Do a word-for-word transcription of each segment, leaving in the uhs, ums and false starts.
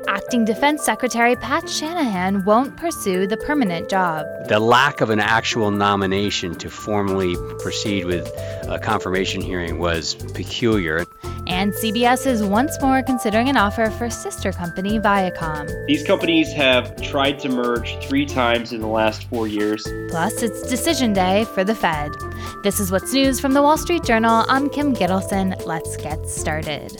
Acting Defense Secretary Pat Shanahan won't pursue the permanent job. The lack of an actual nomination to formally proceed with a confirmation hearing was peculiar. And C B S is once more considering an offer for sister company Viacom. These companies have tried to merge three times in the last four years. Plus, it's decision day for the Fed. This is What's News from the Wall Street Journal. I'm Kim Gittleson. Let's get started.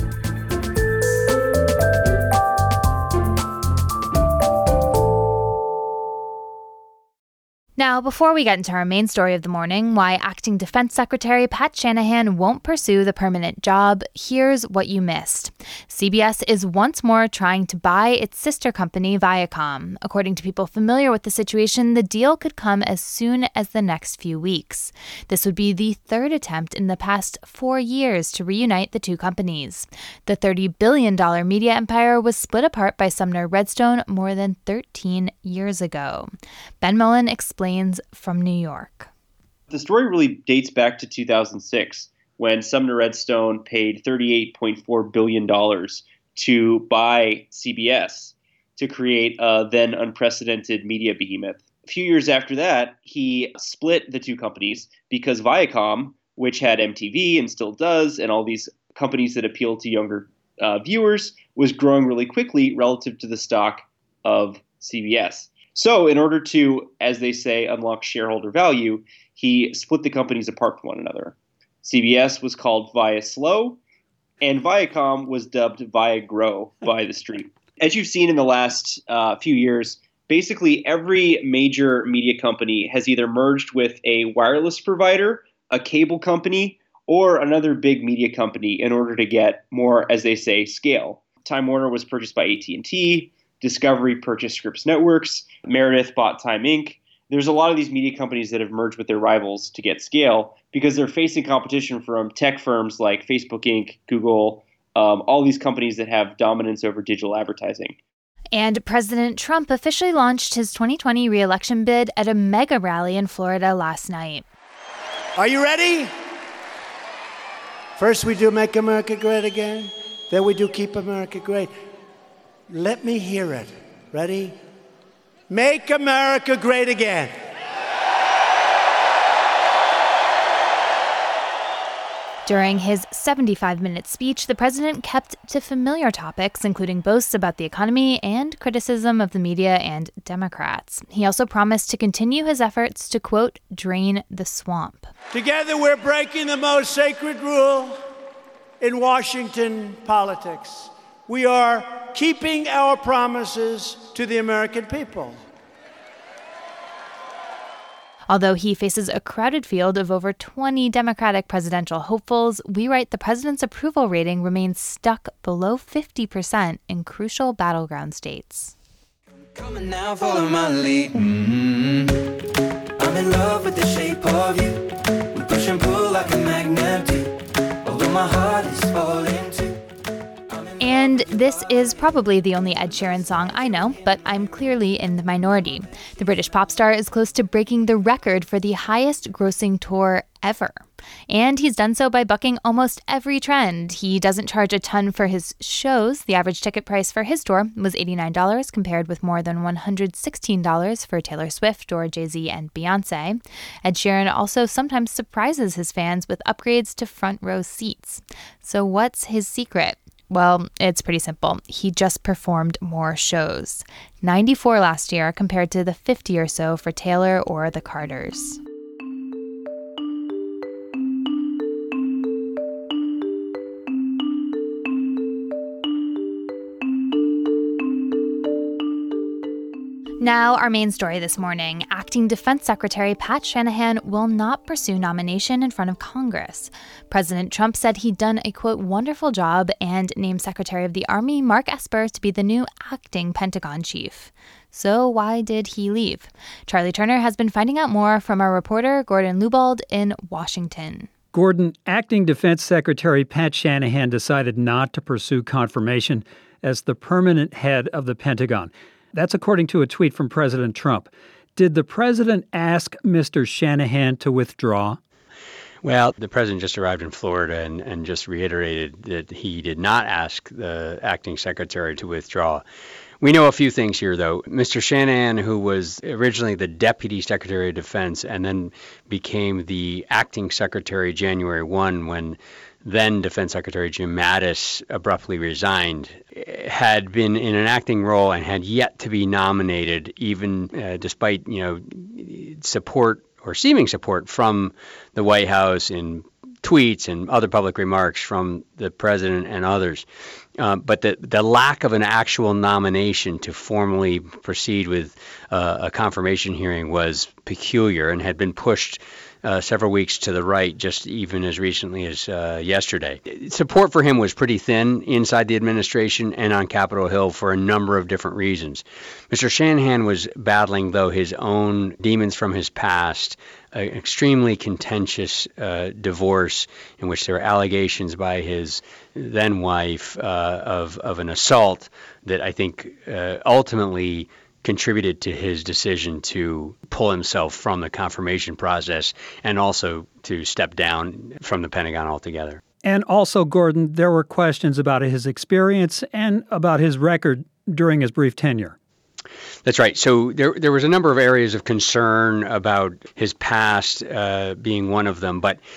Now, before we get into our main story of the morning, why Acting Defense Secretary Pat Shanahan won't pursue the permanent job, here's what you missed. C B S is once more trying to buy its sister company, Viacom. According to people familiar with the situation, the deal could come as soon as the next few weeks. This would be the third attempt in the past four years to reunite the two companies. The thirty billion dollars media empire was split apart by Sumner Redstone more than thirteen years ago. Ben Mullen explains from New York. The story really dates back to two thousand six, when Sumner Redstone paid thirty-eight point four billion dollars to buy C B S to create a then unprecedented media behemoth. A few years after that, he split the two companies because Viacom, which had M T V and still does, and all these companies that appeal to younger uh, viewers, was growing really quickly relative to the stock of C B S. So in order to, as they say, unlock shareholder value, he split the companies apart from one another. C B S was called ViaSlow, and Viacom was dubbed ViaGrow by the street. As you've seen in the last uh, few years, basically every major media company has either merged with a wireless provider, a cable company, or another big media company in order to get more, as they say, scale. Time Warner was purchased by A T and T. Discovery purchased Scripps Networks. Meredith bought Time Incorporated. There's a lot of these media companies that have merged with their rivals to get scale because they're facing competition from tech firms like Facebook Incorporated, Google, um, all these companies that have dominance over digital advertising. And President Trump officially launched his twenty twenty re-election bid at a mega rally in Florida last night. Are you ready? First we do Make America Great Again, then we do Keep America Great. Let me hear it. Ready? Make America great again. During his seventy-five minute speech, the president kept to familiar topics, including boasts about the economy and criticism of the media and Democrats. He also promised to continue his efforts to, quote, drain the swamp. Together we're breaking the most sacred rule in Washington politics. We are keeping our promises to the American people. Although he faces a crowded field of over twenty Democratic presidential hopefuls, we write the president's approval rating remains stuck below fifty percent in crucial battleground states. Coming now, follow my lead. Mm-hmm. I'm in love with the shape of you. We push and pull like a magnet do. Although my heart is falling too. And this is probably the only Ed Sheeran song I know, but I'm clearly in the minority. The British pop star is close to breaking the record for the highest grossing tour ever. And he's done so by bucking almost every trend. He doesn't charge a ton for his shows. The average ticket price for his tour was eighty-nine dollars, compared with more than one hundred sixteen dollars for Taylor Swift or Jay-Z and Beyonce. Ed Sheeran also sometimes surprises his fans with upgrades to front row seats. So what's his secret? Well, it's pretty simple. He just performed more shows. ninety-four last year compared to the fifty or so for Taylor or the Carters. Now, our main story this morning. Acting Defense Secretary Pat Shanahan will not pursue nomination in front of Congress. President Trump said he'd done a, quote, wonderful job and named Secretary of the Army Mark Esper to be the new acting Pentagon chief. So why did he leave? Charlie Turner has been finding out more from our reporter, Gordon Lubald, in Washington. Gordon, Acting Defense Secretary Pat Shanahan decided not to pursue confirmation as the permanent head of the Pentagon. That's according to a tweet from President Trump. Did the president ask Mister Shanahan to withdraw? Well, the president just arrived in Florida and, and just reiterated that he did not ask the acting secretary to withdraw. We know a few things here, though. Mister Shanahan, who was originally the Deputy Secretary of Defense and then became the acting secretary January first when then Defense Secretary Jim Mattis abruptly resigned, had been in an acting role and had yet to be nominated, even uh, despite, you know, support or seeming support from the White House in tweets and other public remarks from the president and others. Uh, but the, the lack of an actual nomination to formally proceed with uh, a confirmation hearing was peculiar and had been pushed uh, several weeks to the right, just even as recently as uh, yesterday. Support for him was pretty thin inside the administration and on Capitol Hill for a number of different reasons. Mister Shanahan was battling, though, his own demons from his past, an extremely contentious uh, divorce in which there were allegations by his then wife uh, of, of an assault that I think uh, ultimately contributed to his decision to pull himself from the confirmation process and also to step down from the Pentagon altogether. And also, Gordon, there were questions about his experience and about his record during his brief tenure. That's right. So there there was a number of areas of concern about his past uh, being one of them. But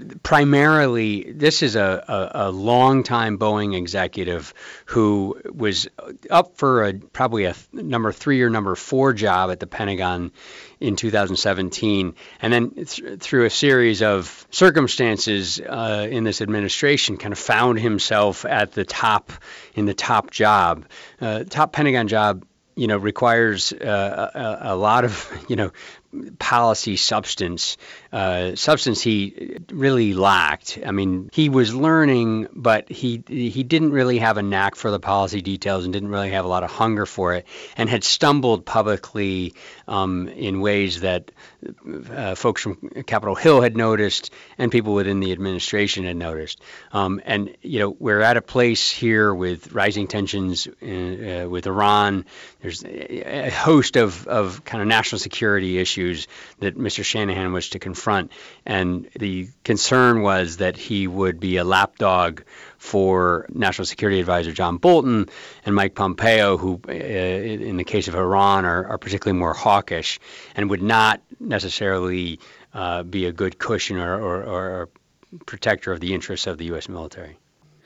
primarily, this is a, a, a longtime Boeing executive who was up for a probably a number three or number four job at the Pentagon in two thousand seventeen. And then th- through a series of circumstances uh, in this administration, kind of found himself at the top in the top job, uh, top Pentagon job. You know, requires uh, a, a lot of, you know, policy substance, uh, substance he really lacked. I mean, he was learning, but he he didn't really have a knack for the policy details and didn't really have a lot of hunger for it, and had stumbled publicly um, in ways that uh, folks from Capitol Hill had noticed and people within the administration had noticed. Um, and, you know, we're at a place here with rising tensions in, uh, with Iran. There's a host of, of kind of national security issues that Mister Shanahan was to confront. And the concern was that he would be a lapdog for National Security Advisor John Bolton and Mike Pompeo, who, uh, in the case of Iran, are, are particularly more hawkish and would not necessarily uh, be a good cushion or, or, or protector of the interests of the U S military.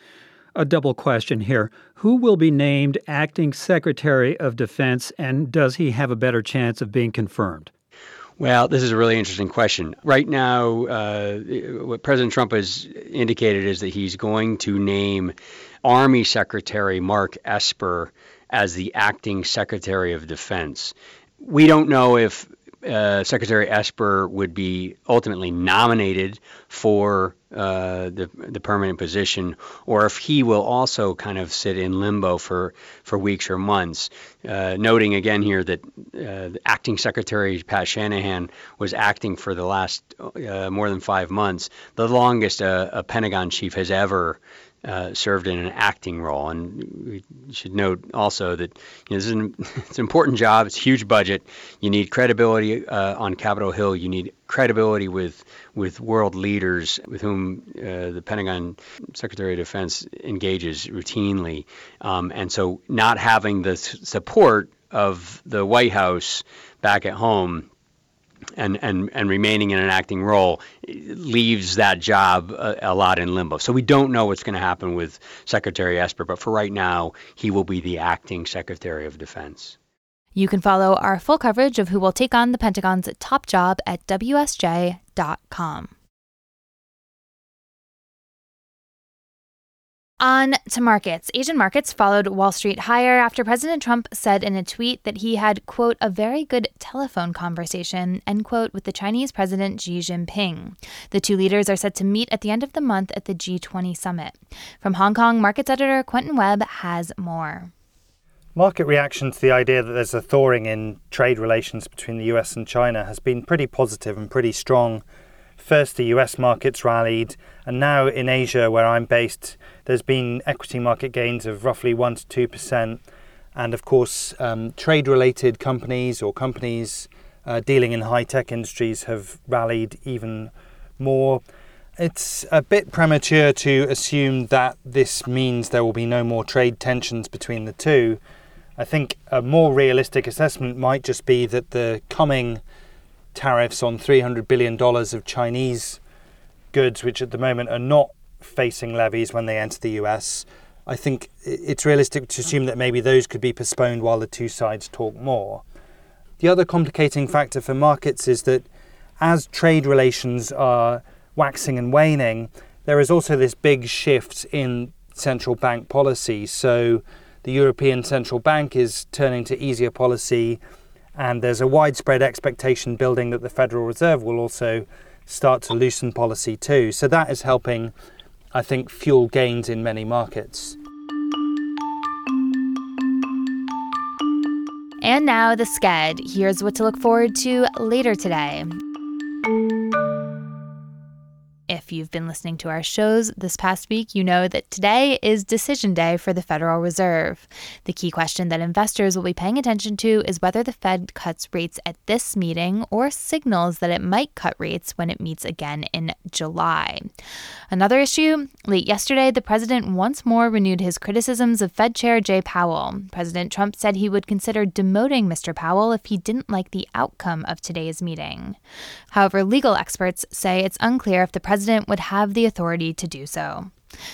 A double question here. Who will be named acting Secretary of Defense, and does he have a better chance of being confirmed? Well, this is a really interesting question. Right now, uh, what President Trump has indicated is that he's going to name Army Secretary Mark Esper as the acting Secretary of Defense. We don't know if uh, Secretary Esper would be ultimately nominated for uh, the the permanent position, or if he will also kind of sit in limbo for, for weeks or months. Uh, noting again here that uh, the acting Secretary Pat Shanahan was acting for the last uh, more than five months, the longest uh, a Pentagon chief has ever Uh, served in an acting role. And we should note also that, you know, this is an, it's an important job. It's a huge budget. You need credibility uh, on Capitol Hill. You need credibility with with world leaders with whom uh, the Pentagon Secretary of Defense engages routinely. Um, and so not having the s- support of the White House back at home And, and and remaining in an acting role leaves that job a, a lot in limbo. So we don't know what's going to happen with Secretary Esper, but for right now, he will be the acting Secretary of Defense. You can follow our full coverage of who will take on the Pentagon's top job at W S J dot com. On to markets. Asian markets followed Wall Street higher after President Trump said in a tweet that he had, quote, a very good telephone conversation, end quote, with the Chinese President Xi Jinping. The two leaders are set to meet at the end of the month at the G twenty summit. From Hong Kong, markets editor Quentin Webb has more. Market reaction to the idea that there's a thawing in trade relations between the U S and China has been pretty positive and pretty strong. First, the U S markets rallied, and now in Asia, where I'm based, there's been equity market gains of roughly one to two percent. And of course, um, trade-related companies or companies uh, dealing in high-tech industries have rallied even more. It's a bit premature to assume that this means there will be no more trade tensions between the two. I think a more realistic assessment might just be that the coming tariffs on three hundred billion dollars of Chinese goods, which at the moment are not facing levies when they enter the U S, I think it's realistic to assume that maybe those could be postponed while the two sides talk more. The other complicating factor for markets is that as trade relations are waxing and waning, there is also this big shift in central bank policy. So the European Central Bank is turning to easier policy, and there's a widespread expectation building that the Federal Reserve will also start to loosen policy too. So that is helping, I think, fuel gains in many markets. And now the Sched. Here's what to look forward to later today. If you've been listening to our shows this past week, you know that today is decision day for the Federal Reserve. The key question that investors will be paying attention to is whether the Fed cuts rates at this meeting or signals that it might cut rates when it meets again in July. Another issue, late yesterday, the president once more renewed his criticisms of Fed Chair Jay Powell. President Trump said he would consider demoting Mister Powell if he didn't like the outcome of today's meeting. However, legal experts say it's unclear if the president would have the authority to do so.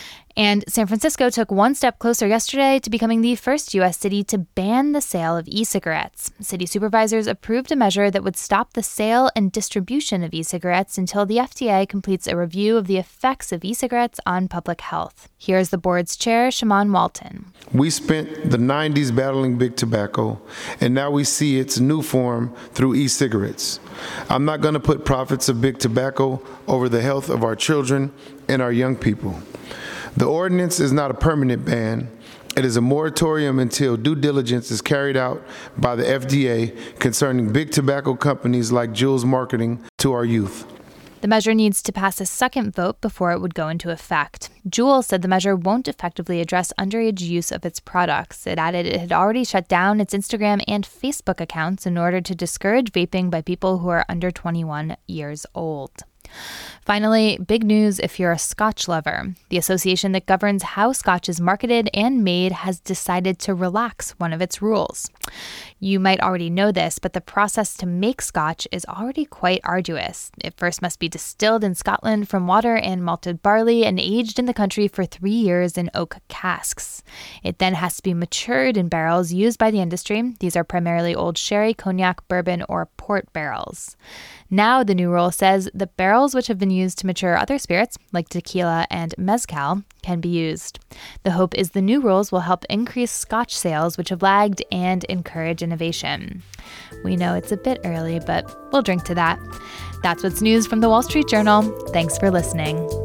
And San Francisco took one step closer yesterday to becoming the first U S city to ban the sale of e-cigarettes. City supervisors approved a measure that would stop the sale and distribution of e-cigarettes until the F D A completes a review of the effects of e-cigarettes on public health. Here's the board's chair, Shaman Walton. We spent the nineties battling big tobacco, and now we see its new form through e-cigarettes. I'm not going to put profits of big tobacco over the health of our children and our young people. The ordinance is not a permanent ban. It is a moratorium until due diligence is carried out by the F D A concerning big tobacco companies like Juul's marketing to our youth. The measure needs to pass a second vote before it would go into effect. Juul said the measure won't effectively address underage use of its products. It added it had already shut down its Instagram and Facebook accounts in order to discourage vaping by people who are under twenty-one years old. Finally, big news if you're a Scotch lover. The association that governs how Scotch is marketed and made has decided to relax one of its rules. You might already know this, but the process to make Scotch is already quite arduous. It first must be distilled in Scotland from water and malted barley and aged in the country for three years in oak casks. It then has to be matured in barrels used by the industry. These are primarily old sherry, cognac, bourbon, or port barrels. Now the new rule says the barrels which have been used to mature other spirits, like tequila and mezcal, can be used. The hope is the new rules will help increase Scotch sales, which have lagged, and encourage innovation. We know it's a bit early, but we'll drink to that. That's what's news from the Wall Street Journal. Thanks for listening.